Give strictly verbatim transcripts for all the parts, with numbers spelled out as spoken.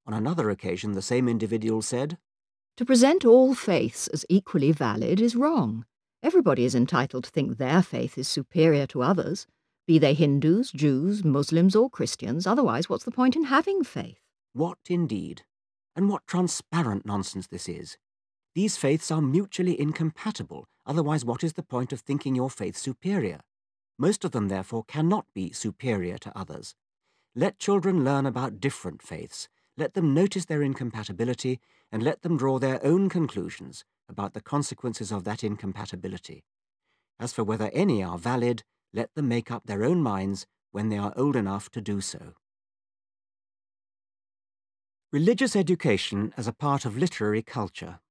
On another occasion, the same individual said, "To present all faiths as equally valid is wrong. Everybody is entitled to think their faith is superior to others, be they Hindus, Jews, Muslims or Christians, otherwise what's the point in having faith?" What indeed? And what transparent nonsense this is. These faiths are mutually incompatible, otherwise what is the point of thinking your faith superior? Most of them, therefore, cannot be superior to others. Let children learn about different faiths, let them notice their incompatibility, and let them draw their own conclusions about the consequences of that incompatibility. As for whether any are valid, let them make up their own minds when they are old enough to do so. Religious education as a part of literary culture.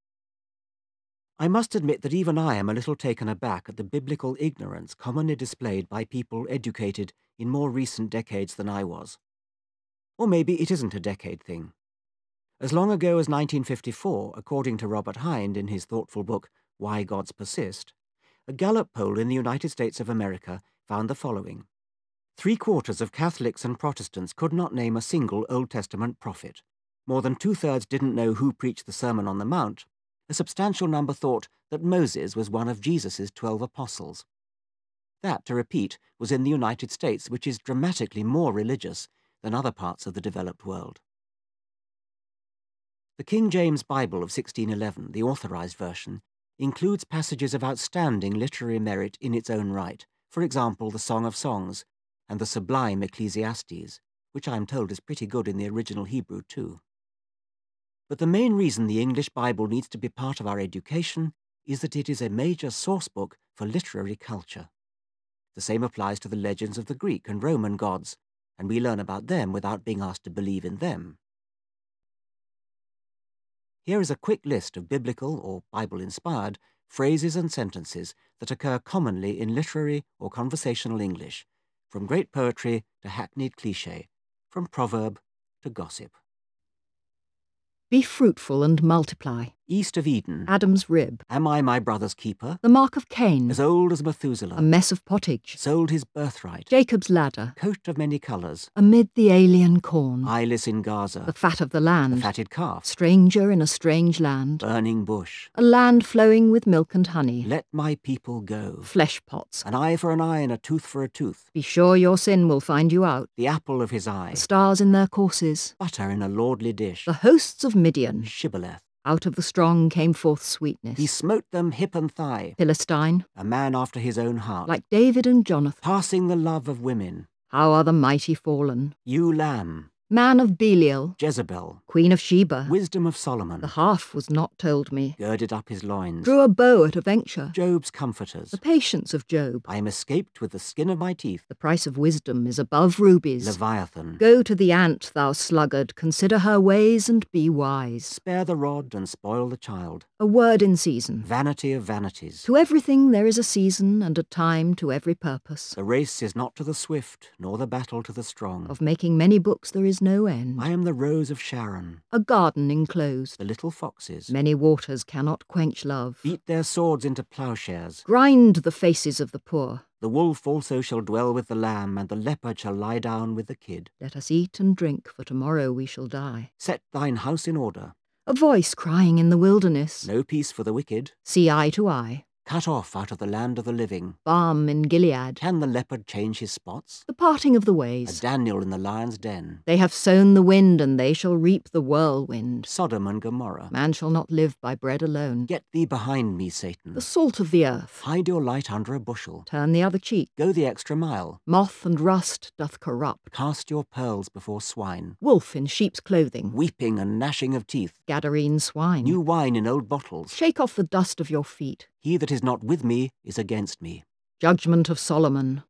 I must admit that even I am a little taken aback at the biblical ignorance commonly displayed by people educated in more recent decades than I was. Or maybe it isn't a decade thing. As long ago as nineteen fifty-four, according to Robert Hind in his thoughtful book, Why Gods Persist, a Gallup poll in the United States of America found the following. Three-quarters of Catholics and Protestants could not name a single Old Testament prophet. More than two-thirds didn't know who preached the Sermon on the Mount. A substantial number thought that Moses was one of Jesus' twelve apostles. That, to repeat, was in the United States, which is dramatically more religious than other parts of the developed world. The King James Bible of sixteen eleven, the Authorized Version, includes passages of outstanding literary merit in its own right, for example, the Song of Songs and the sublime Ecclesiastes, which I am told is pretty good in the original Hebrew too. But the main reason the English Bible needs to be part of our education is that it is a major sourcebook for literary culture. The same applies to the legends of the Greek and Roman gods, and we learn about them without being asked to believe in them. Here is a quick list of biblical or Bible-inspired phrases and sentences that occur commonly in literary or conversational English, from great poetry to hackneyed cliché, from proverb to gossip. Be fruitful and multiply. East of Eden. Adam's rib. Am I my brother's keeper? The mark of Cain. As old as Methuselah. A mess of pottage. Sold his birthright. Jacob's ladder. Coat of many colours. Amid the alien corn. Eyeless in Gaza. The fat of the land. The fatted calf. Stranger in a strange land. Burning bush. A land flowing with milk and honey. Let my people go. Flesh pots. An eye for an eye and a tooth for a tooth. Be sure your sin will find you out. The apple of his eye. The stars in their courses. Butter in a lordly dish. The hosts of Midian. Shibboleth. Out of the strong came forth sweetness. He smote them hip and thigh. Philistine. A man after his own heart. Like David and Jonathan. Passing the love of women. How are the mighty fallen. Ewe Lamb. Man of Belial. Jezebel. Queen of Sheba. Wisdom of Solomon. The half was not told me. Girded up his loins. Drew a bow at a venture. Job's comforters. The patience of Job. I am escaped with the skin of my teeth. The price of wisdom is above rubies. Leviathan. Go to the ant, thou sluggard, consider her ways and be wise. Spare the rod and spoil the child. A word in season. Vanity of vanities. To everything there is a season and a time to every purpose. The race is not to the swift, nor the battle to the strong. Of making many books there is no end. I am the rose of Sharon. A garden enclosed. The little foxes. Many waters cannot quench love. Beat their swords into ploughshares. Grind the faces of the poor. The wolf also shall dwell with the lamb, and the leopard shall lie down with the kid. Let us eat and drink, for tomorrow we shall die. Set thine house in order. A voice crying in the wilderness. No peace for the wicked. See eye to eye. Cut off out of the land of the living. Balm in Gilead. Can the leopard change his spots? The parting of the A ways. Daniel in the lion's den. They have sown the wind, and they shall reap the whirlwind. Sodom and Gomorrah. Man shall not live by bread alone. Get thee behind me, Satan. The salt of the earth. Hide your light under a bushel. Turn the other cheek. Go the extra mile. Moth and rust doth corrupt. Cast your pearls before swine. Wolf in sheep's clothing. Weeping and gnashing of teeth. Gadarene swine. New wine in old bottles. Shake off the dust of your feet. He that is not with me is against me. Judgment of Solomon.